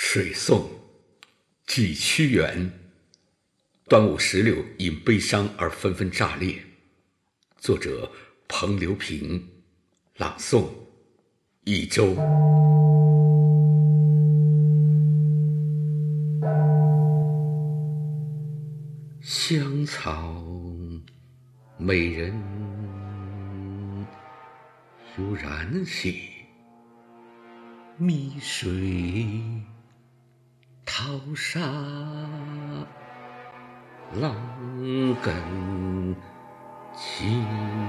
水颂，寄屈原。端午16因悲伤而纷纷炸裂。作者彭留平，朗诵一周。香草美人如燃兮，蜜水淘沙浪更清。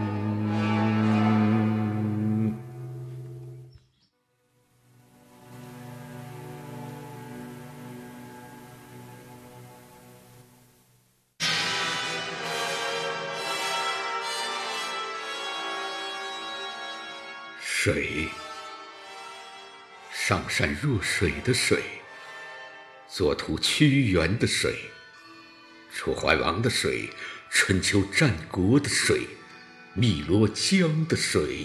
水，上善若水的水，作图屈原的水，楚怀王的水，春秋战国的水，汨罗江的水。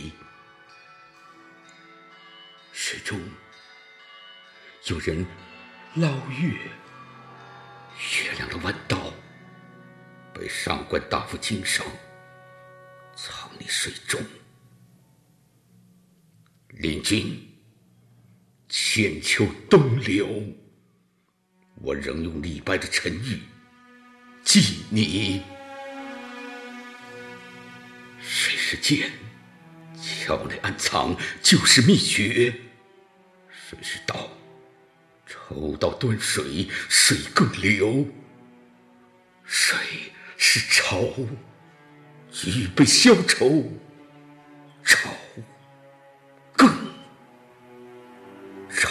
水中有人捞月，月亮的弯刀被上官大夫经手，藏匿水中。领军千秋东流，我仍用李白的沉郁记你。水是剑，鞘内暗藏就是秘诀；水是刀，抽刀断水，水更流；水是愁，预备消愁，愁更愁。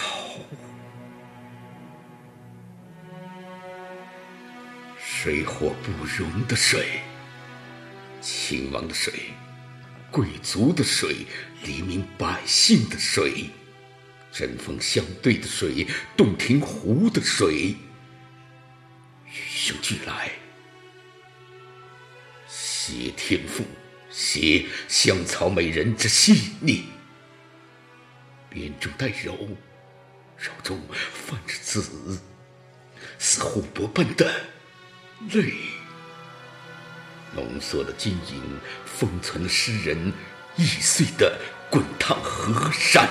水火不容的水，秦王的水，贵族的水，黎民百姓的水，针锋相对的水，洞庭湖的水，与兄俱来，写天赋，写香草美人之细腻。边中带柔，柔中泛着紫，似琥珀般的泪，浓缩了晶莹，封存了诗人易碎的滚烫河山。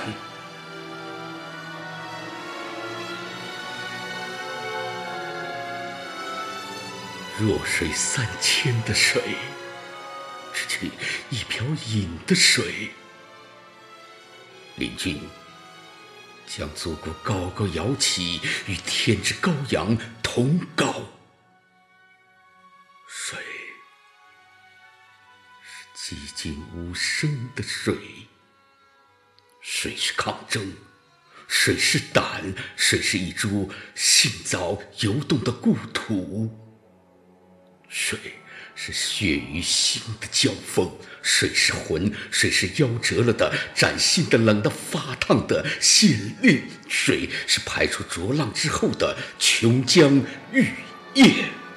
弱水3000的水，只取一瓢饮的水。领军将祖国高高摇起，与天之羔羊同高。水是寂静无声的水，水是抗争，水是胆，水是一株杏枣游动的故土。水是血与心的交锋，水是魂，水是夭折了的、崭新的、冷的、发烫的线链，水是排出浊浪之后的琼浆玉液。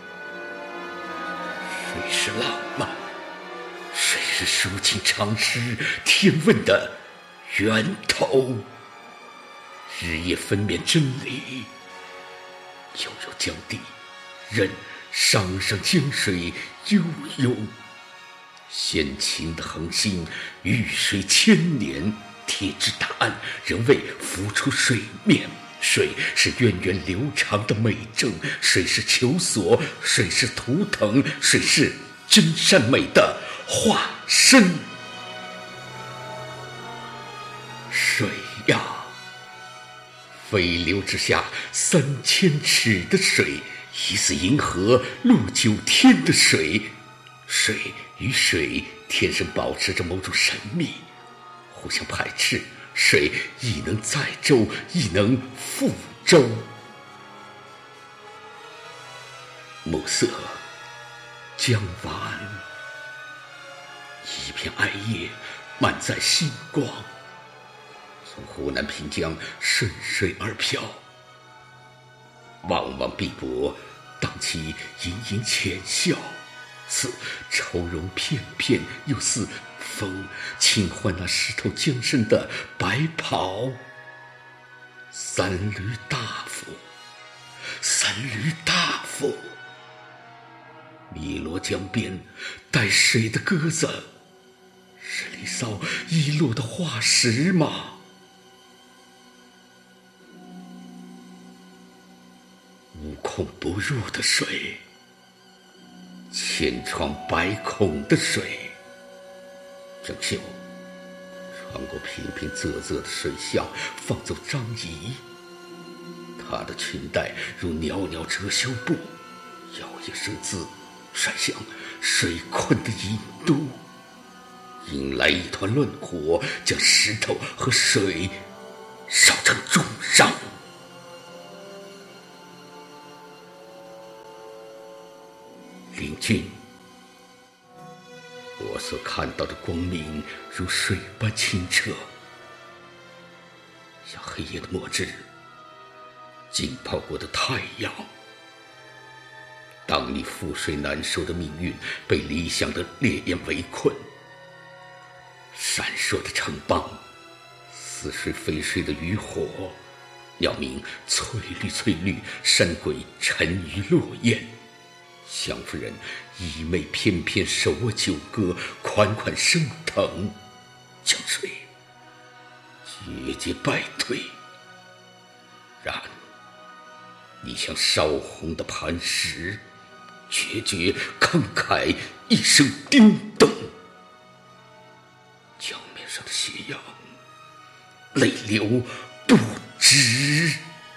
水是浪漫，水是抒情长诗天问的源头。日夜分娩真理，悠悠江地，任上上江水悠悠。先秦的恒星遇水千年，铁之答案仍未浮出水面。水是源远流长的美政，水是求索，水是图腾，水是真善美的化身。水呀，飞流之下3000尺的水，疑似银河落9天的水。水与水天生保持着某种神秘，互相排斥。水亦能载舟，亦能覆舟。暮色将晚，一片艾叶漫载星光，从湖南平江顺水而飘。望望碧波，荡起盈盈浅笑，似愁容翩翩，又似风轻唤那湿透江身的白袍。三缕大夫，三闾大夫。汨罗江边带水的鸽子，是离骚遗落的化石吗？无孔不入的水，千疮百孔的水，郑袖穿过平平仄仄的水巷，放走张仪。她的裙带如袅袅遮羞布，摇曳生姿，甩向水困的郢都，引来一团乱火，将石头和水烧成重伤。领军，我所看到的光明如水般清澈，像黑夜的末日，浸泡过的太阳。当你覆水难收的命运被理想的烈焰围困，闪烁的城邦，似水非水的渔火，鸟鸣翠绿翠绿，山鬼沉鱼落雁。相夫人衣袂翩翩，手握酒歌，款款升腾，江水节节败退。然你像烧红的磐石，决绝慷慨，一声叮咚，江面上的斜阳泪流不止。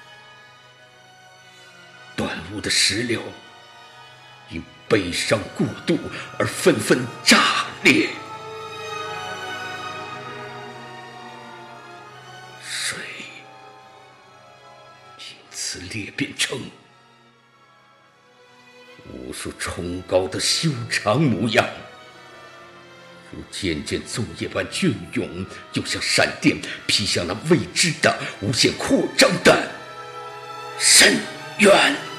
端午的石榴因悲伤过度而纷纷炸裂，水因此裂变成无数崇高的修长模样，如渐渐粽叶般隽永，又像闪电劈向那未知的无限扩张的深渊。